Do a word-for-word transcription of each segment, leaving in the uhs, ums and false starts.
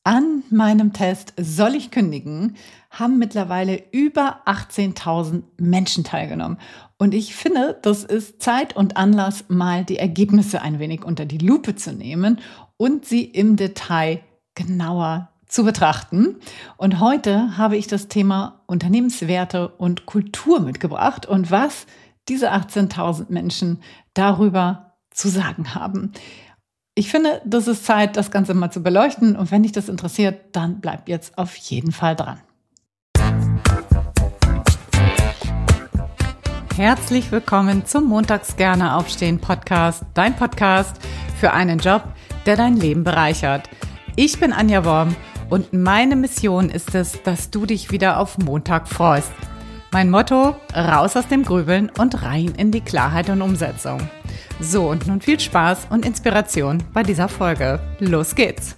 An meinem Test Soll ich kündigen? Haben mittlerweile über achtzehntausend Menschen teilgenommen. Und ich finde, das ist Zeit und Anlass, mal die Ergebnisse ein wenig unter die Lupe zu nehmen und sie im Detail genauer zu betrachten. Und heute habe ich das Thema Unternehmenswerte und Kultur mitgebracht und was diese achtzehntausend Menschen darüber zu sagen haben. Ich finde, das ist Zeit, das Ganze mal zu beleuchten. Und wenn dich das interessiert, dann bleib jetzt auf jeden Fall dran. Herzlich willkommen zum Montags gerne aufstehen Podcast, dein Podcast für einen Job, der dein Leben bereichert. Ich bin Anja Worm und meine Mission ist es, dass du dich wieder auf Montag freust. Mein Motto: raus aus dem Grübeln und rein in die Klarheit und Umsetzung. So, und nun viel Spaß und Inspiration bei dieser Folge. Los geht's!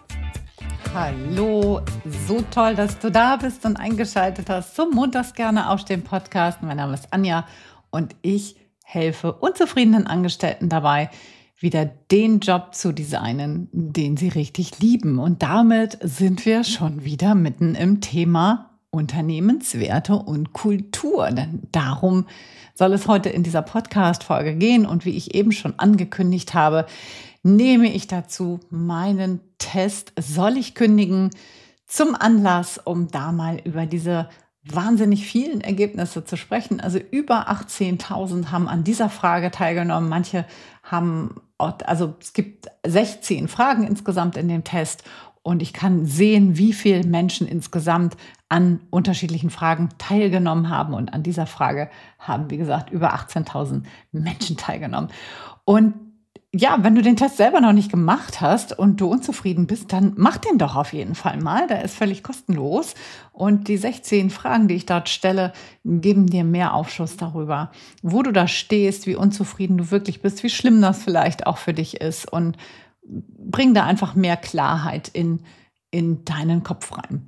Hallo, so toll, dass du da bist und eingeschaltet hast zum Montags gerne aufstehen Podcast. Mein Name ist Anja und ich helfe unzufriedenen Angestellten dabei, wieder den Job zu designen, den sie richtig lieben. Und damit sind wir schon wieder mitten im Thema Unternehmenswerte und Kultur. Denn darum soll es heute in dieser Podcast-Folge gehen. Und wie ich eben schon angekündigt habe, nehme ich dazu meinen Test Soll ich kündigen zum Anlass, um da mal über diese wahnsinnig vielen Ergebnisse zu sprechen. Also über achtzehntausend haben an dieser Frage teilgenommen. Manche haben, also es gibt sechzehn Fragen insgesamt in dem Test. Und ich kann sehen, wie viele Menschen insgesamt an unterschiedlichen Fragen teilgenommen haben. Und an dieser Frage haben, wie gesagt, über achtzehntausend Menschen teilgenommen. Und ja, wenn du den Test selber noch nicht gemacht hast und du unzufrieden bist, dann mach den doch auf jeden Fall mal. Der ist völlig kostenlos. Und die sechzehn Fragen, die ich dort stelle, geben dir mehr Aufschluss darüber, wo du da stehst, wie unzufrieden du wirklich bist, wie schlimm das vielleicht auch für dich ist. Und bring da einfach mehr Klarheit in, in deinen Kopf rein.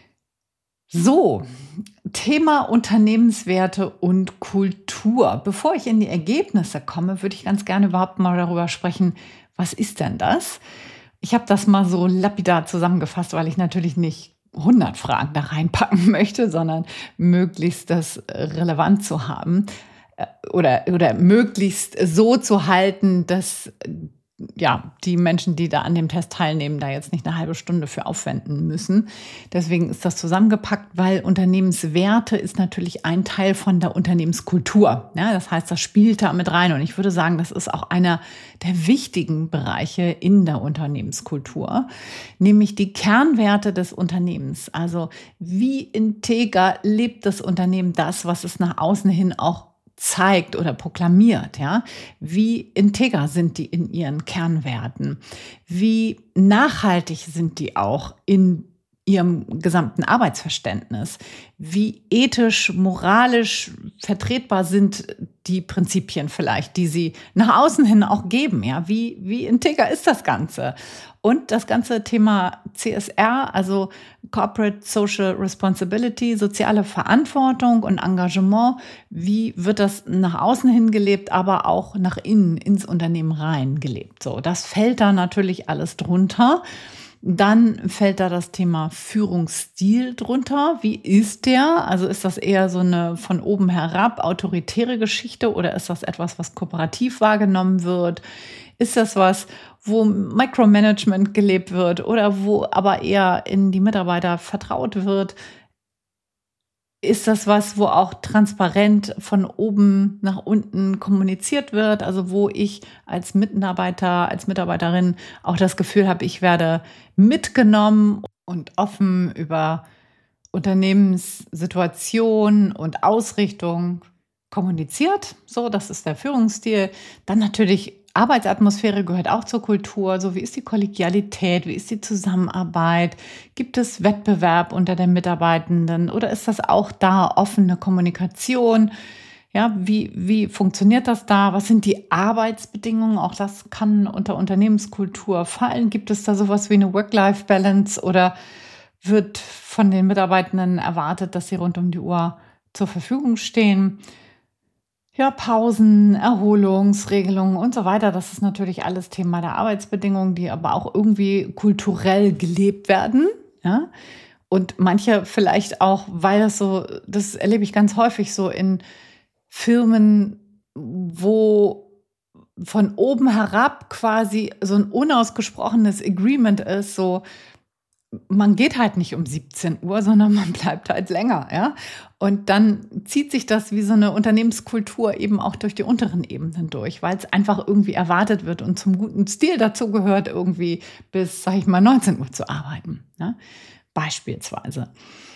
So, Thema Unternehmenswerte und Kultur. Bevor ich in die Ergebnisse komme, würde ich ganz gerne überhaupt mal darüber sprechen, was ist denn das? Ich habe das mal so lapidar zusammengefasst, weil ich natürlich nicht hundert Fragen da reinpacken möchte, sondern möglichst das relevant zu haben oder, oder möglichst so zu halten, dass ja, die Menschen, die da an dem Test teilnehmen, da jetzt nicht eine halbe Stunde für aufwenden müssen. Deswegen ist das zusammengepackt, weil Unternehmenswerte ist natürlich ein Teil von der Unternehmenskultur. Ja, das heißt, das spielt da mit rein. Und ich würde sagen, das ist auch einer der wichtigen Bereiche in der Unternehmenskultur, nämlich die Kernwerte des Unternehmens. Also wie integer lebt das Unternehmen das, was es nach außen hin auch zeigt oder proklamiert, ja? Wie integer sind die in ihren Kernwerten? Wie nachhaltig sind die auch in ihrem gesamten Arbeitsverständnis? Wie ethisch, moralisch vertretbar sind die Prinzipien vielleicht, die sie nach außen hin auch geben, ja? Wie, wie integer ist das Ganze? Und das ganze Thema C S R, also Corporate Social Responsibility, soziale Verantwortung und Engagement, wie wird das nach außen hin gelebt, aber auch nach innen ins Unternehmen rein gelebt? So, das fällt da natürlich alles drunter. Dann fällt da das Thema Führungsstil drunter. Wie ist der? Also ist das eher so eine von oben herab autoritäre Geschichte oder ist das etwas, was kooperativ wahrgenommen wird? Ist das was, wo Micromanagement gelebt wird oder wo aber eher in die Mitarbeiter vertraut wird? Ist das was, wo auch transparent von oben nach unten kommuniziert wird? Also wo ich als Mitarbeiter, als Mitarbeiterin auch das Gefühl habe, ich werde mitgenommen und offen über Unternehmenssituation und Ausrichtung kommuniziert. So, das ist der Führungsstil. Dann natürlich Arbeitsatmosphäre gehört auch zur Kultur. So, wie ist die Kollegialität? Wie ist die Zusammenarbeit? Gibt es Wettbewerb unter den Mitarbeitenden? Oder ist das auch da offene Kommunikation? Ja, wie, wie funktioniert das da? Was sind die Arbeitsbedingungen? Auch das kann unter Unternehmenskultur fallen. Gibt es da sowas wie eine Work-Life-Balance oder wird von den Mitarbeitenden erwartet, dass sie rund um die Uhr zur Verfügung stehen? Ja, Pausen, Erholungsregelungen und so weiter. Das ist natürlich alles Thema der Arbeitsbedingungen, die aber auch irgendwie kulturell gelebt werden. Ja? Und manche vielleicht auch, weil das so, das erlebe ich ganz häufig so in Firmen, wo von oben herab quasi so ein unausgesprochenes Agreement ist, so man geht halt nicht um siebzehn Uhr, sondern man bleibt halt länger, ja. Und dann zieht sich das wie so eine Unternehmenskultur eben auch durch die unteren Ebenen durch, weil es einfach irgendwie erwartet wird und zum guten Stil dazu gehört, irgendwie bis, sag ich mal, neunzehn Uhr zu arbeiten, ja? Beispielsweise.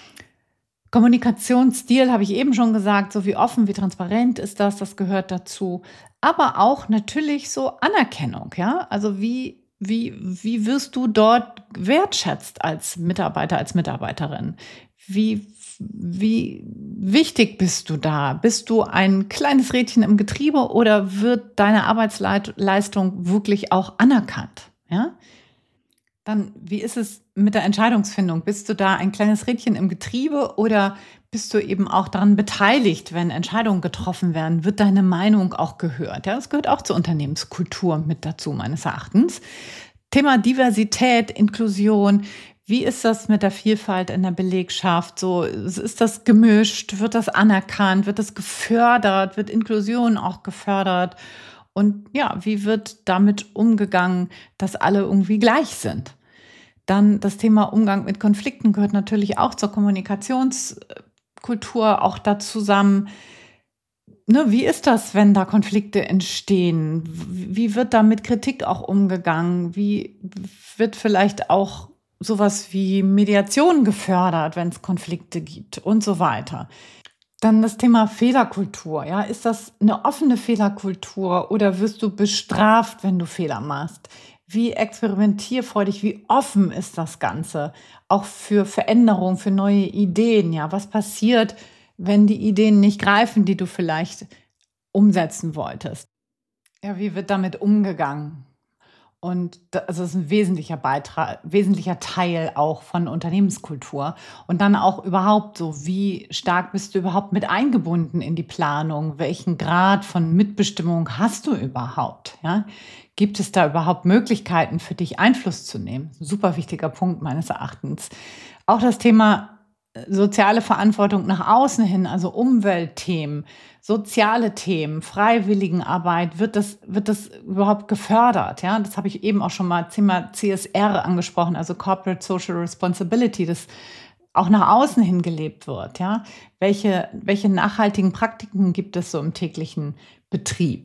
Kommunikationsstil habe ich eben schon gesagt, so wie offen, wie transparent ist das, das gehört dazu. Aber auch natürlich so Anerkennung, ja. Also wie, wie, wie wirst du dort wertschätzt als Mitarbeiter, als Mitarbeiterin? Wie, wie wichtig bist du da? Bist du ein kleines Rädchen im Getriebe oder wird deine Arbeitsleistung wirklich auch anerkannt? Ja? Dann, wie ist es mit der Entscheidungsfindung? Bist du da ein kleines Rädchen im Getriebe oder bist du eben auch daran beteiligt, wenn Entscheidungen getroffen werden? Wird deine Meinung auch gehört? Ja, das gehört auch zur Unternehmenskultur mit dazu, meines Erachtens. Thema Diversität, Inklusion. Wie ist das mit der Vielfalt in der Belegschaft? So, ist das gemischt? Wird das anerkannt? Wird das gefördert? Wird Inklusion auch gefördert? Und ja, wie wird damit umgegangen, dass alle irgendwie gleich sind? Dann das Thema Umgang mit Konflikten gehört natürlich auch zur Kommunikationskultur auch da zusammen. Ne, wie ist das, wenn da Konflikte entstehen? Wie wird da mit Kritik auch umgegangen? Wie wird vielleicht auch sowas wie Mediation gefördert, wenn es Konflikte gibt und so weiter? Dann das Thema Fehlerkultur. Ja, ist das eine offene Fehlerkultur oder wirst du bestraft, wenn du Fehler machst? Wie experimentierfreudig, wie offen ist das Ganze? Auch für Veränderung, für neue Ideen. Ja, was passiert, wenn die Ideen nicht greifen, die du vielleicht umsetzen wolltest? Ja, wie wird damit umgegangen? Und das ist ein wesentlicher Beitrag, wesentlicher Teil auch von Unternehmenskultur. Und dann auch überhaupt so, wie stark bist du überhaupt mit eingebunden in die Planung? Welchen Grad von Mitbestimmung hast du überhaupt? Ja? Gibt es da überhaupt Möglichkeiten für dich, Einfluss zu nehmen? Super wichtiger Punkt meines Erachtens. Auch das Thema soziale Verantwortung nach außen hin, also Umweltthemen, soziale Themen, Freiwilligenarbeit, wird das, wird das überhaupt gefördert? Ja, das habe ich eben auch schon mal Thema C S R angesprochen, also Corporate Social Responsibility, das auch nach außen hin gelebt wird. Ja, welche, welche nachhaltigen Praktiken gibt es so im täglichen Betrieb?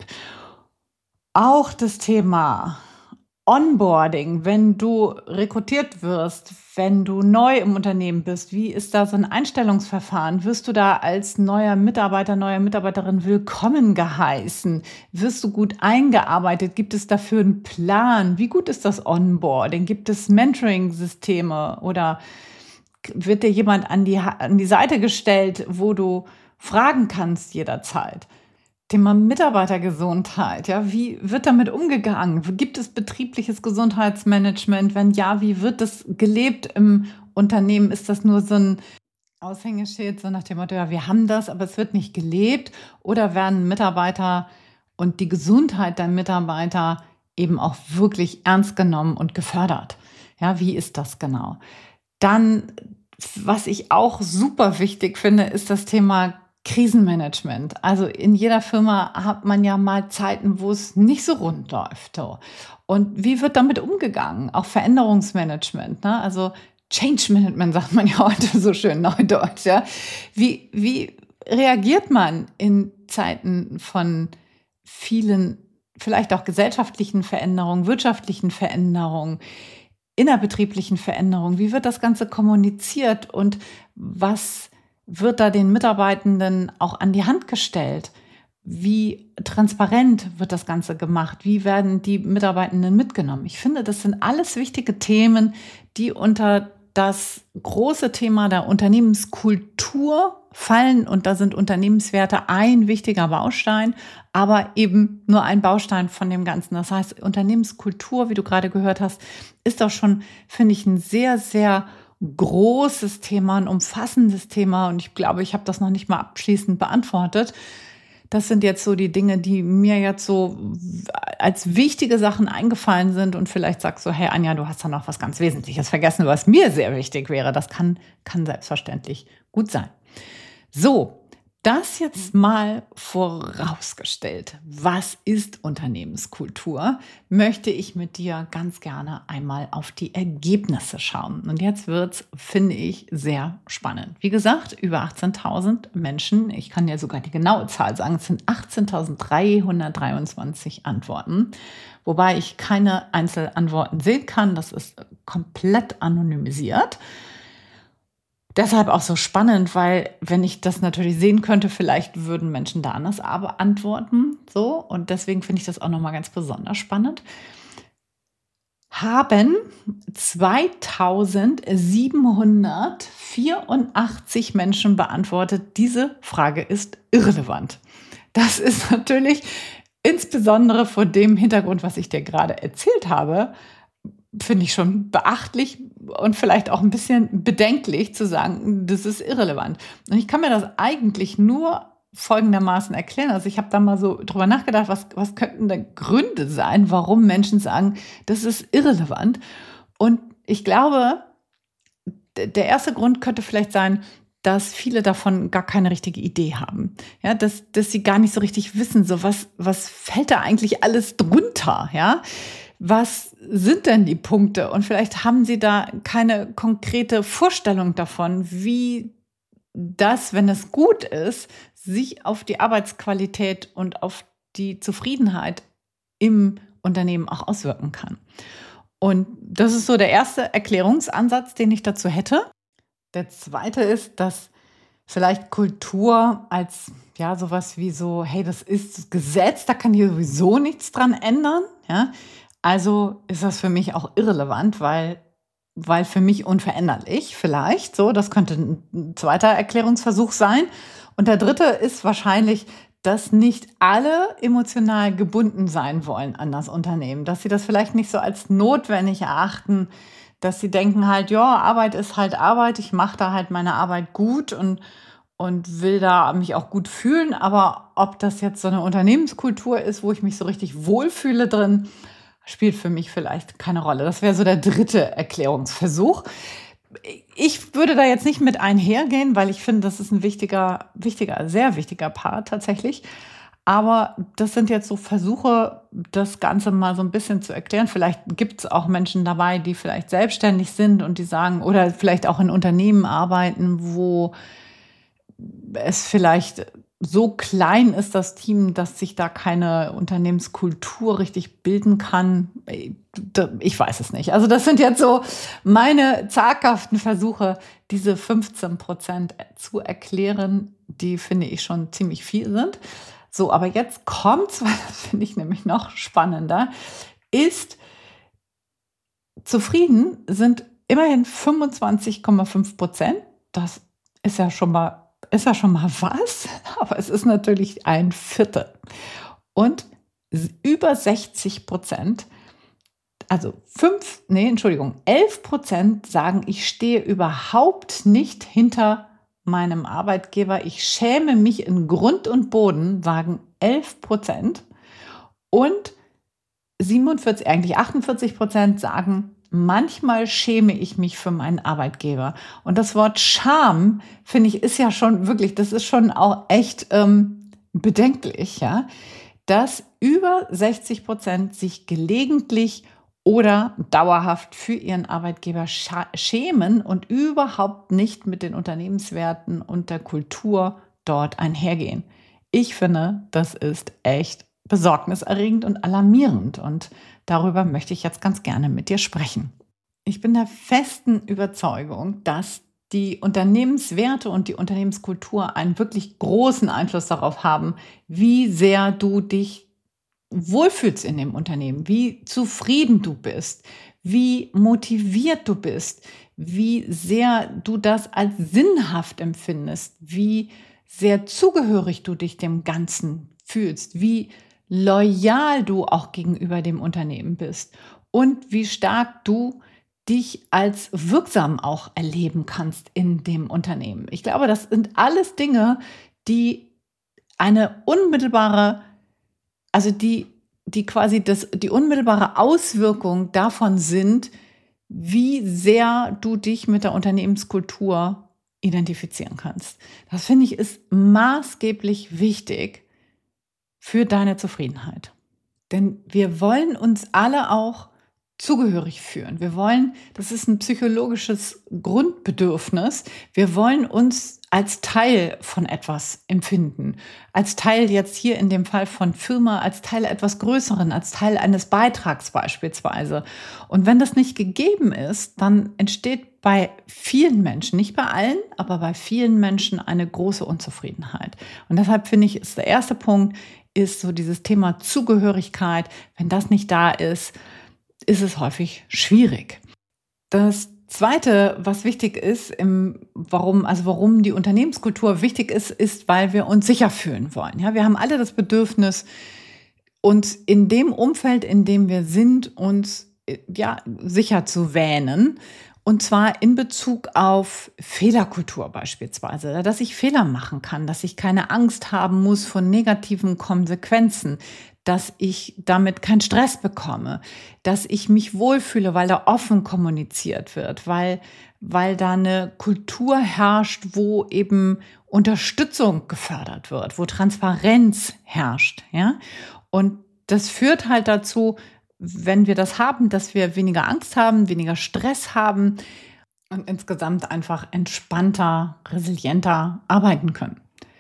Auch das Thema Onboarding, wenn du rekrutiert wirst, wenn du neu im Unternehmen bist, wie ist da so ein Einstellungsverfahren? Wirst du da als neuer Mitarbeiter, neue Mitarbeiterin willkommen geheißen? Wirst du gut eingearbeitet? Gibt es dafür einen Plan? Wie gut ist das Onboarding? Gibt es Mentoring-Systeme oder wird dir jemand an die, an die Seite gestellt, wo du fragen kannst jederzeit? Thema Mitarbeitergesundheit, ja, wie wird damit umgegangen? Gibt es betriebliches Gesundheitsmanagement? Wenn ja, wie wird das gelebt im Unternehmen? Ist das nur so ein Aushängeschild, so nach dem Motto, ja, wir haben das, aber es wird nicht gelebt? Oder werden Mitarbeiter und die Gesundheit der Mitarbeiter eben auch wirklich ernst genommen und gefördert? Ja, wie ist das genau? Dann, was ich auch super wichtig finde, ist das Thema Krisenmanagement. Also in jeder Firma hat man ja mal Zeiten, wo es nicht so rund läuft. Und wie wird damit umgegangen? Auch Veränderungsmanagement, ne? Also Change Management sagt man ja heute so schön neudeutsch. Ja? Wie, wie reagiert man in Zeiten von vielen, vielleicht auch gesellschaftlichen Veränderungen, wirtschaftlichen Veränderungen, innerbetrieblichen Veränderungen? Wie wird das Ganze kommuniziert und was wird da den Mitarbeitenden auch an die Hand gestellt? Wie transparent wird das Ganze gemacht? Wie werden die Mitarbeitenden mitgenommen? Ich finde, das sind alles wichtige Themen, die unter das große Thema der Unternehmenskultur fallen. Und da sind Unternehmenswerte ein wichtiger Baustein, aber eben nur ein Baustein von dem Ganzen. Das heißt, Unternehmenskultur, wie du gerade gehört hast, ist auch schon, finde ich, ein sehr, sehr großes Thema, ein umfassendes Thema und ich glaube, ich habe das noch nicht mal abschließend beantwortet. Das sind jetzt so die Dinge, die mir jetzt so als wichtige Sachen eingefallen sind. Und vielleicht sagst du, hey Anja, du hast da noch was ganz Wesentliches vergessen, was mir sehr wichtig wäre. Das kann, kann selbstverständlich gut sein. So, das jetzt mal vorausgestellt. Was ist Unternehmenskultur? Möchte ich mit dir ganz gerne einmal auf die Ergebnisse schauen. Und jetzt wird's, finde ich, sehr spannend. Wie gesagt, über achtzehntausend Menschen. Ich kann dir sogar die genaue Zahl sagen. Es sind achtzehntausenddreihundertdreiundzwanzig Antworten. Wobei ich keine Einzelantworten sehen kann. Das ist komplett anonymisiert. Deshalb auch so spannend, weil wenn ich das natürlich sehen könnte, vielleicht würden Menschen da anders aber antworten. So, und deswegen finde ich das auch nochmal ganz besonders spannend. Haben zweitausendsiebenhundertvierundachtzig Menschen beantwortet, diese Frage ist irrelevant. Das ist natürlich insbesondere vor dem Hintergrund, was ich dir gerade erzählt habe, finde ich schon beachtlich und vielleicht auch ein bisschen bedenklich zu sagen, das ist irrelevant. Und ich kann mir das eigentlich nur folgendermaßen erklären. Also ich habe da mal so drüber nachgedacht, was, was könnten denn Gründe sein, warum Menschen sagen, das ist irrelevant. Und ich glaube, der erste Grund könnte vielleicht sein, dass viele davon gar keine richtige Idee haben. Ja, dass, dass sie gar nicht so richtig wissen, so was, was fällt da eigentlich alles drunter, ja? Was sind denn die Punkte? Und vielleicht haben Sie da keine konkrete Vorstellung davon, wie das, wenn es gut ist, sich auf die Arbeitsqualität und auf die Zufriedenheit im Unternehmen auch auswirken kann. Und das ist so der erste Erklärungsansatz, den ich dazu hätte. Der zweite ist, dass vielleicht Kultur als ja sowas wie so, hey, das ist Gesetz, da kann hier sowieso nichts dran ändern, ja. Also ist das für mich auch irrelevant, weil, weil für mich unveränderlich vielleicht. So, das könnte ein zweiter Erklärungsversuch sein. Und der dritte ist wahrscheinlich, dass nicht alle emotional gebunden sein wollen an das Unternehmen. Dass sie das vielleicht nicht so als notwendig erachten, dass sie denken halt, ja, Arbeit ist halt Arbeit, ich mache da halt meine Arbeit gut und, und will da mich auch gut fühlen. Aber ob das jetzt so eine Unternehmenskultur ist, wo ich mich so richtig wohlfühle drin, spielt für mich vielleicht keine Rolle. Das wäre so der dritte Erklärungsversuch. Ich würde da jetzt nicht mit einhergehen, weil ich finde, das ist ein wichtiger, wichtiger, sehr wichtiger Part tatsächlich. Aber das sind jetzt so Versuche, das Ganze mal so ein bisschen zu erklären. Vielleicht gibt es auch Menschen dabei, die vielleicht selbstständig sind und die sagen, oder vielleicht auch in Unternehmen arbeiten, wo es vielleicht so klein ist, das Team, dass sich da keine Unternehmenskultur richtig bilden kann. Ich weiß es nicht. Also das sind jetzt so meine zaghaften Versuche, diese fünfzehn Prozent zu erklären, die finde ich schon ziemlich viel sind. So, aber jetzt kommt's, weil das finde ich nämlich noch spannender, ist, zufrieden sind immerhin fünfundzwanzig Komma fünf Prozent. Das ist ja schon mal Ist ja schon mal was, aber es ist natürlich ein Viertel. Und über sechzig Prozent, also fünf, nee, Entschuldigung, elf Prozent sagen, ich stehe überhaupt nicht hinter meinem Arbeitgeber. Ich schäme mich in Grund und Boden, sagen elf Prozent. Und siebenundvierzig, eigentlich achtundvierzig Prozent sagen, manchmal schäme ich mich für meinen Arbeitgeber. Und das Wort Scham, finde ich, ist ja schon wirklich, das ist schon auch echt ähm, bedenklich, ja, dass über sechzig Prozent sich gelegentlich oder dauerhaft für ihren Arbeitgeber schämen und überhaupt nicht mit den Unternehmenswerten und der Kultur dort einhergehen. Ich finde, das ist echt besorgniserregend und alarmierend und darüber möchte ich jetzt ganz gerne mit dir sprechen. Ich bin der festen Überzeugung, dass die Unternehmenswerte und die Unternehmenskultur einen wirklich großen Einfluss darauf haben, wie sehr du dich wohlfühlst in dem Unternehmen, wie zufrieden du bist, wie motiviert du bist, wie sehr du das als sinnhaft empfindest, wie sehr zugehörig du dich dem Ganzen fühlst, wie loyal du auch gegenüber dem Unternehmen bist und wie stark du dich als wirksam auch erleben kannst in dem Unternehmen. Ich glaube, das sind alles Dinge, die eine unmittelbare, also die, die quasi das, die unmittelbare Auswirkung davon sind, wie sehr du dich mit der Unternehmenskultur identifizieren kannst. Das finde ich ist maßgeblich wichtig für deine Zufriedenheit. Denn wir wollen uns alle auch zugehörig fühlen. Wir wollen, das ist ein psychologisches Grundbedürfnis, wir wollen uns als Teil von etwas empfinden. Als Teil jetzt hier in dem Fall von Firma, als Teil etwas Größeren, als Teil eines Beitrags beispielsweise. Und wenn das nicht gegeben ist, dann entsteht bei vielen Menschen, nicht bei allen, aber bei vielen Menschen eine große Unzufriedenheit. Und deshalb finde ich, ist der erste Punkt, ist so dieses Thema Zugehörigkeit. Wenn das nicht da ist, ist es häufig schwierig. Das Zweite, was wichtig ist, im, warum, also warum die Unternehmenskultur wichtig ist, ist, weil wir uns sicher fühlen wollen. Ja, wir haben alle das Bedürfnis, uns in dem Umfeld, in dem wir sind, uns ja sicher zu wähnen. Und zwar in Bezug auf Fehlerkultur beispielsweise, dass ich Fehler machen kann, dass ich keine Angst haben muss vor negativen Konsequenzen, dass ich damit keinen Stress bekomme, dass ich mich wohlfühle, weil da offen kommuniziert wird, weil, weil da eine Kultur herrscht, wo eben Unterstützung gefördert wird, wo Transparenz herrscht. Ja? Und das führt halt dazu, wenn wir das haben, dass wir weniger Angst haben, weniger Stress haben und insgesamt einfach entspannter, resilienter arbeiten können.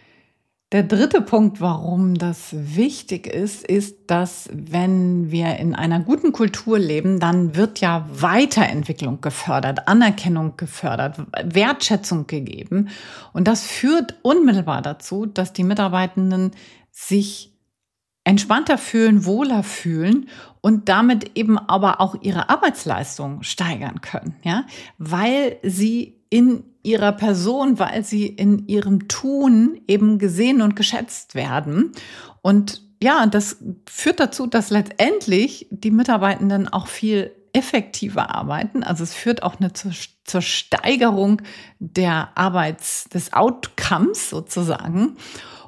Der dritte Punkt, warum das wichtig ist, ist, dass wenn wir in einer guten Kultur leben, dann wird ja Weiterentwicklung gefördert, Anerkennung gefördert, Wertschätzung gegeben. Und das führt unmittelbar dazu, dass die Mitarbeitenden sich entspannter fühlen, wohler fühlen und damit eben aber auch ihre Arbeitsleistung steigern können, ja, weil sie in ihrer Person, weil sie in ihrem Tun eben gesehen und geschätzt werden. Und ja, das führt dazu, dass letztendlich die Mitarbeitenden auch viel effektiver arbeiten. Also es führt auch eine zur, zur Steigerung der Arbeits, des Outcomes sozusagen.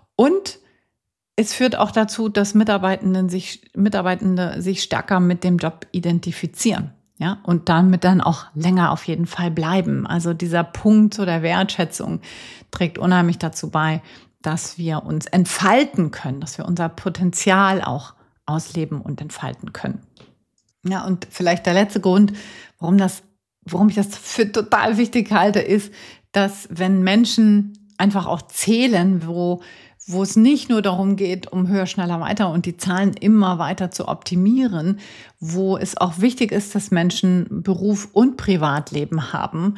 Und es führt auch dazu, dass Mitarbeitenden sich, Mitarbeitende sich stärker mit dem Job identifizieren. Ja, und damit dann auch länger auf jeden Fall bleiben. Also dieser Punkt so der Wertschätzung trägt unheimlich dazu bei, dass wir uns entfalten können, dass wir unser Potenzial auch ausleben und entfalten können. Ja, und vielleicht der letzte Grund, warum das, warum ich das für total wichtig halte, ist, dass wenn Menschen einfach auch zählen, wo wo es nicht nur darum geht, um höher, schneller, weiter und die Zahlen immer weiter zu optimieren, wo es auch wichtig ist, dass Menschen Beruf und Privatleben haben.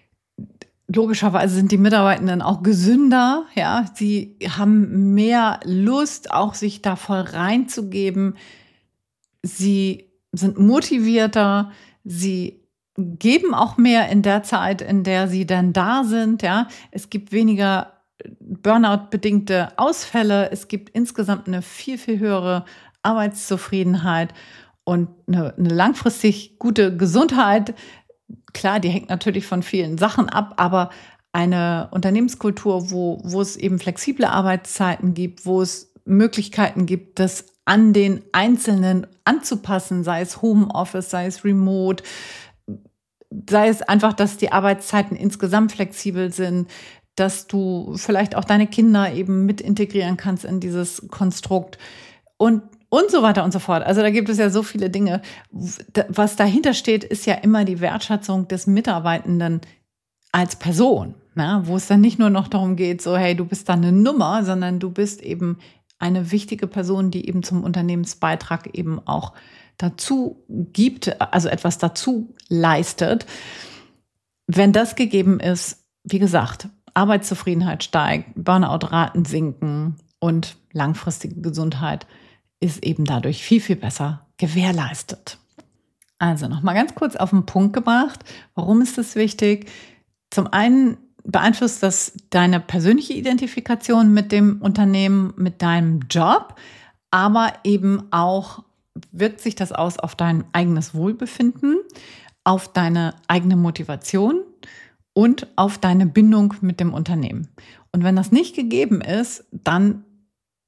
Logischerweise sind die Mitarbeitenden auch gesünder, ja, sie haben mehr Lust, auch sich da voll reinzugeben. Sie sind motivierter, sie geben auch mehr in der Zeit, in der sie dann da sind, ja. Es gibt weniger Burnout-bedingte Ausfälle. Es gibt insgesamt eine viel, viel höhere Arbeitszufriedenheit und eine, eine langfristig gute Gesundheit. Klar, die hängt natürlich von vielen Sachen ab, aber eine Unternehmenskultur, wo, wo es eben flexible Arbeitszeiten gibt, wo es Möglichkeiten gibt, das an den Einzelnen anzupassen, sei es Homeoffice, sei es Remote, sei es einfach, dass die Arbeitszeiten insgesamt flexibel sind, dass du vielleicht auch deine Kinder eben mit integrieren kannst in dieses Konstrukt und, und so weiter und so fort. Also da gibt es ja so viele Dinge. Was dahinter steht, ist ja immer die Wertschätzung des Mitarbeitenden als Person, ne? Wo es dann nicht nur noch darum geht, so hey, du bist dann eine Nummer, sondern du bist eben eine wichtige Person, die eben zum Unternehmensbeitrag eben auch dazu gibt, also etwas dazu leistet. Wenn das gegeben ist, wie gesagt, Arbeitszufriedenheit steigt, Burnout-Raten sinken und langfristige Gesundheit ist eben dadurch viel, viel besser gewährleistet. Also nochmal ganz kurz auf den Punkt gebracht. Warum ist das wichtig? Zum einen beeinflusst das deine persönliche Identifikation mit dem Unternehmen, mit deinem Job, aber eben auch wirkt sich das aus auf dein eigenes Wohlbefinden, auf deine eigene Motivation und auf deine Bindung mit dem Unternehmen. Und wenn das nicht gegeben ist, dann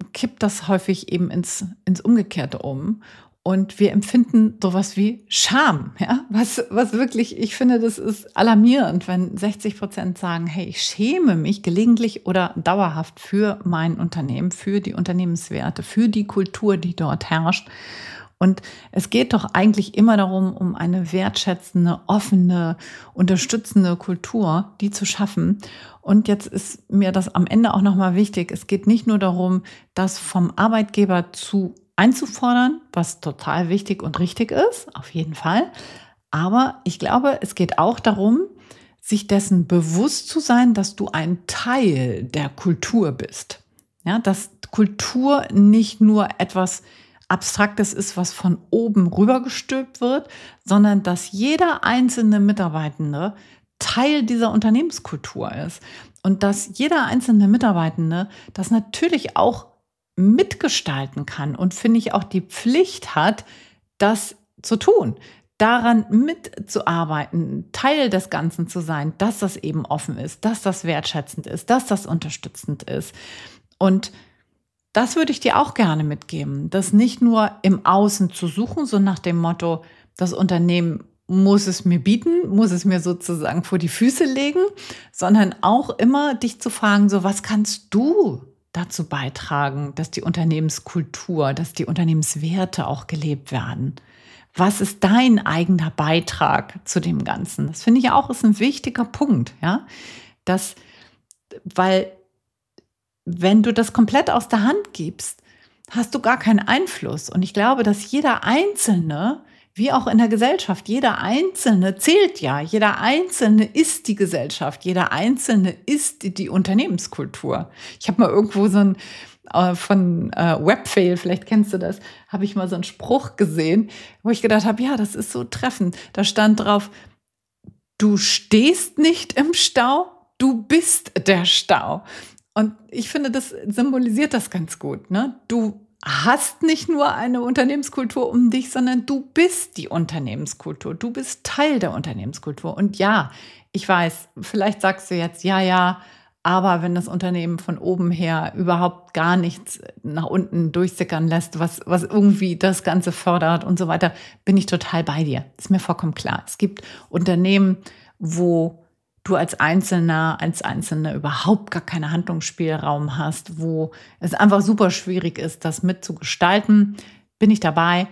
kippt das häufig eben ins, ins Umgekehrte um. Und wir empfinden sowas wie Scham, ja, was, was wirklich, ich finde, das ist alarmierend, wenn sechzig Prozent sagen, hey, ich schäme mich gelegentlich oder dauerhaft für mein Unternehmen, für die Unternehmenswerte, für die Kultur, die dort herrscht. Und es geht doch eigentlich immer darum, um eine wertschätzende, offene, unterstützende Kultur, die zu schaffen. Und jetzt ist mir das am Ende auch nochmal wichtig. Es geht nicht nur darum, das vom Arbeitgeber zu einzufordern, was total wichtig und richtig ist, auf jeden Fall. Aber ich glaube, es geht auch darum, sich dessen bewusst zu sein, dass du ein Teil der Kultur bist. Ja, dass Kultur nicht nur etwas Abstraktes ist, was von oben rübergestülpt wird, sondern dass jeder einzelne Mitarbeitende Teil dieser Unternehmenskultur ist. Und dass jeder einzelne Mitarbeitende das natürlich auch mitgestalten kann und, finde ich, auch die Pflicht hat, das zu tun, daran mitzuarbeiten, Teil des Ganzen zu sein, dass das eben offen ist, dass das wertschätzend ist, dass das unterstützend ist. Und das würde ich dir auch gerne mitgeben, das nicht nur im Außen zu suchen, so nach dem Motto, das Unternehmen muss es mir bieten, muss es mir sozusagen vor die Füße legen, sondern auch immer dich zu fragen, so, was kannst du dazu beitragen, dass die Unternehmenskultur, dass die Unternehmenswerte auch gelebt werden? Was ist dein eigener Beitrag zu dem Ganzen? Das finde ich ja auch ist ein wichtiger Punkt, ja, das, weil wenn du das komplett aus der Hand gibst, hast du gar keinen Einfluss. Und ich glaube, dass jeder Einzelne, wie auch in der Gesellschaft, jeder Einzelne zählt ja. Jeder Einzelne ist die Gesellschaft. Jeder Einzelne ist die, die Unternehmenskultur. Ich habe mal irgendwo so ein äh, von äh, Webfail, vielleicht kennst du das, habe ich mal so einen Spruch gesehen, wo ich gedacht habe, ja, das ist so treffend. Da stand drauf, du stehst nicht im Stau, du bist der Stau. Und ich finde, das symbolisiert das ganz gut, ne? Du hast nicht nur eine Unternehmenskultur um dich, sondern du bist die Unternehmenskultur. Du bist Teil der Unternehmenskultur. Und ja, ich weiß, vielleicht sagst du jetzt, ja, ja, aber wenn das Unternehmen von oben her überhaupt gar nichts nach unten durchsickern lässt, was, was irgendwie das Ganze fördert und so weiter, bin ich total bei dir. Ist mir vollkommen klar. Es gibt Unternehmen, wo du als Einzelner, als Einzelne überhaupt gar keinen Handlungsspielraum hast, wo es einfach super schwierig ist, das mitzugestalten, bin ich dabei.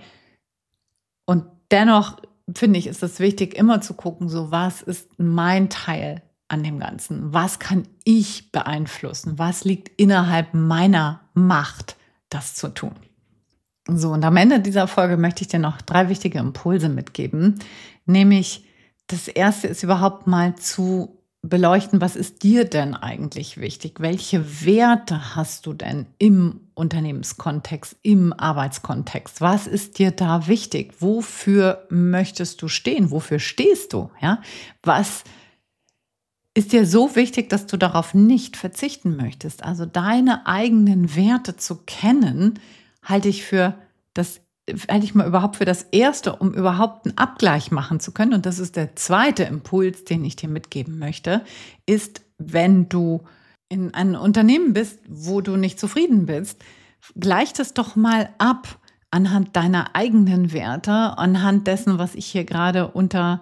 Und dennoch finde ich, ist es wichtig, immer zu gucken, so was ist mein Teil an dem Ganzen? Was kann ich beeinflussen? Was liegt innerhalb meiner Macht, das zu tun? So, und am Ende dieser Folge möchte ich dir noch drei wichtige Impulse mitgeben, nämlich das erste ist überhaupt mal zu beleuchten, was ist dir denn eigentlich wichtig? Welche Werte hast du denn im Unternehmenskontext, im Arbeitskontext? Was ist dir da wichtig? Wofür möchtest du stehen? Wofür stehst du? Ja? Was ist dir so wichtig, dass du darauf nicht verzichten möchtest? Also deine eigenen Werte zu kennen, halte ich für das halte ich mal überhaupt für das Erste, um überhaupt einen Abgleich machen zu können. Und das ist der zweite Impuls, den ich dir mitgeben möchte, ist, wenn du in einem Unternehmen bist, wo du nicht zufrieden bist, gleich das doch mal ab anhand deiner eigenen Werte, anhand dessen, was ich hier gerade unter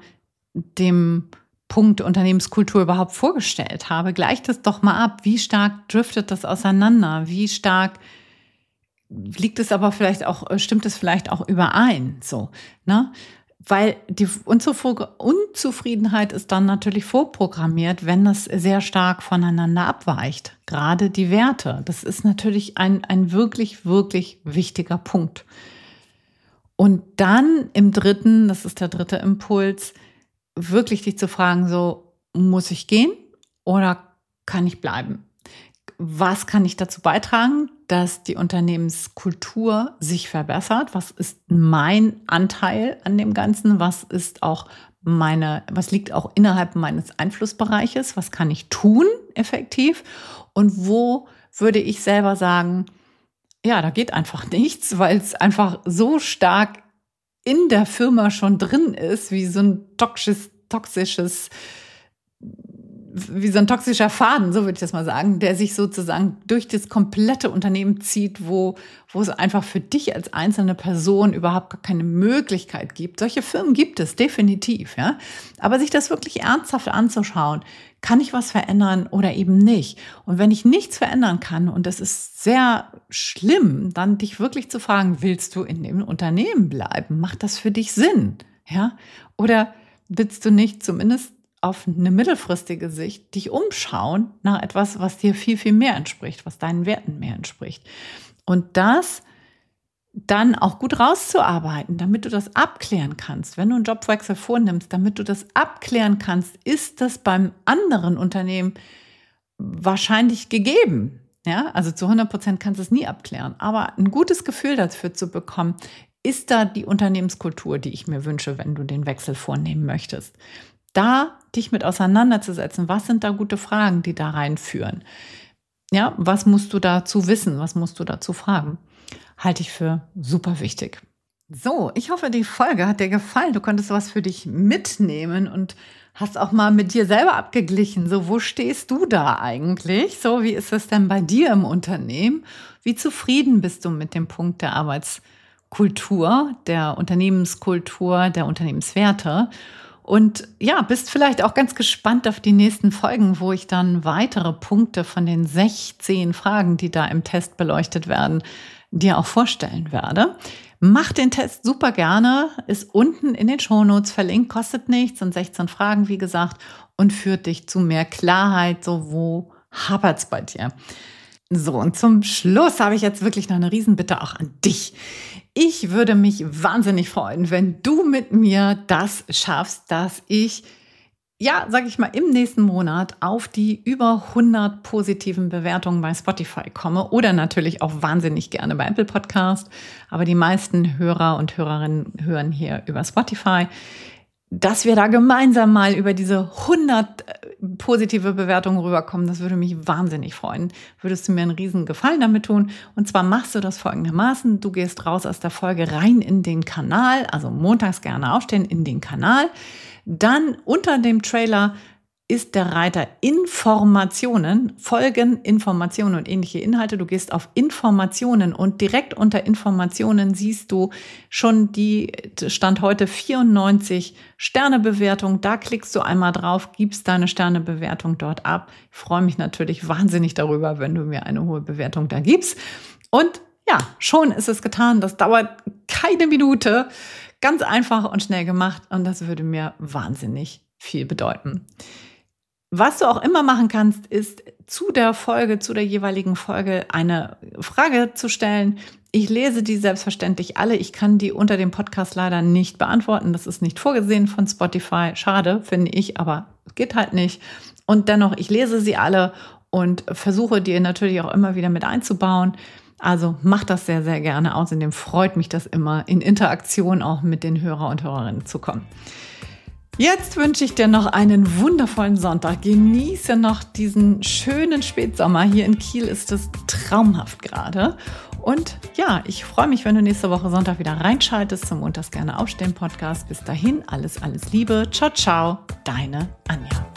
dem Punkt Unternehmenskultur überhaupt vorgestellt habe. Gleich das doch mal ab. Wie stark driftet das auseinander? Wie stark liegt es aber vielleicht auch, stimmt es vielleicht auch überein, so, ne? Weil die Unzufriedenheit ist dann natürlich vorprogrammiert, wenn das sehr stark voneinander abweicht. Gerade die Werte. Das ist natürlich ein, ein wirklich, wirklich wichtiger Punkt. Und dann im dritten, das ist der dritte Impuls, wirklich dich zu fragen, so, muss ich gehen oder kann ich bleiben? Was kann ich dazu beitragen, dass die Unternehmenskultur sich verbessert? Was ist mein Anteil an dem Ganzen? Was ist auch meine, was liegt auch innerhalb meines Einflussbereiches? Was kann ich tun effektiv? Und wo würde ich selber sagen, ja, da geht einfach nichts, weil es einfach so stark in der Firma schon drin ist, wie so ein toxisches, toxisches wie so ein toxischer Faden, so würde ich das mal sagen, der sich sozusagen durch das komplette Unternehmen zieht, wo, wo es einfach für dich als einzelne Person überhaupt gar keine Möglichkeit gibt. Solche Firmen gibt es definitiv, ja. Aber sich das wirklich ernsthaft anzuschauen, kann ich was verändern oder eben nicht? Und wenn ich nichts verändern kann, und das ist sehr schlimm, dann dich wirklich zu fragen, willst du in dem Unternehmen bleiben? Macht das für dich Sinn? Ja? Oder willst du nicht zumindest auf eine mittelfristige Sicht dich umschauen nach etwas, was dir viel, viel mehr entspricht, was deinen Werten mehr entspricht? Und das dann auch gut rauszuarbeiten, damit du das abklären kannst, wenn du einen Jobwechsel vornimmst, damit du das abklären kannst, ist das beim anderen Unternehmen wahrscheinlich gegeben. Ja, also zu hundert Prozent kannst du es nie abklären, aber ein gutes Gefühl dafür zu bekommen, ist da die Unternehmenskultur, die ich mir wünsche, wenn du den Wechsel vornehmen möchtest. Da dich mit auseinanderzusetzen, was sind da gute Fragen, die da reinführen? Ja, was musst du dazu wissen? Was musst du dazu fragen? Halte ich für super wichtig. So, ich hoffe, die Folge hat dir gefallen. Du konntest was für dich mitnehmen und hast auch mal mit dir selber abgeglichen. So, wo stehst du da eigentlich? So, wie ist es denn bei dir im Unternehmen? Wie zufrieden bist du mit dem Punkt der Arbeitskultur, der Unternehmenskultur, der Unternehmenswerte? Und ja, bist vielleicht auch ganz gespannt auf die nächsten Folgen, wo ich dann weitere Punkte von den sechzehn Fragen, die da im Test beleuchtet werden, dir auch vorstellen werde. Mach den Test super gerne, ist unten in den Shownotes verlinkt, kostet nichts, sind sechzehn Fragen, wie gesagt, und führt dich zu mehr Klarheit, so wo hapert's bei dir. So, und zum Schluss habe ich jetzt wirklich noch eine Riesenbitte auch an dich. Ich würde mich wahnsinnig freuen, wenn du mit mir das schaffst, dass ich, ja, sag ich mal, im nächsten Monat auf die über hundert positiven Bewertungen bei Spotify komme oder natürlich auch wahnsinnig gerne bei Apple Podcast. Aber die meisten Hörer und Hörerinnen hören hier über Spotify. Dass wir da gemeinsam mal über diese hundert positive Bewertungen rüberkommen, das würde mich wahnsinnig freuen. Würdest du mir einen riesen Gefallen damit tun? Und zwar machst du das folgendermaßen. Du gehst raus aus der Folge rein in den Kanal, also montags gerne aufstehen in den Kanal. Dann unter dem Trailer ist der Reiter Informationen, Folgen, Informationen und ähnliche Inhalte. Du gehst auf Informationen und direkt unter Informationen siehst du schon die Stand heute vierundneunzig Sternebewertung. Da klickst du einmal drauf, gibst deine Sternebewertung dort ab. Ich freue mich natürlich wahnsinnig darüber, wenn du mir eine hohe Bewertung da gibst. Und ja, schon ist es getan. Das dauert keine Minute. Ganz einfach und schnell gemacht und das würde mir wahnsinnig viel bedeuten. Was du auch immer machen kannst, ist zu der Folge, zu der jeweiligen Folge eine Frage zu stellen. Ich lese die selbstverständlich alle. Ich kann die unter dem Podcast leider nicht beantworten. Das ist nicht vorgesehen von Spotify. Schade, finde ich, aber es geht halt nicht. Und dennoch, ich lese sie alle und versuche die natürlich auch immer wieder mit einzubauen. Also mach das sehr, sehr gerne. Außerdem freut mich das immer, in Interaktion auch mit den Hörer und Hörerinnen zu kommen. Jetzt wünsche ich dir noch einen wundervollen Sonntag. Genieße noch diesen schönen Spätsommer. Hier in Kiel ist es traumhaft gerade. Und ja, ich freue mich, wenn du nächste Woche Sonntag wieder reinschaltest zum Montags gerne aufstehen Podcast. Bis dahin, alles, alles Liebe. Ciao, ciao, deine Anja.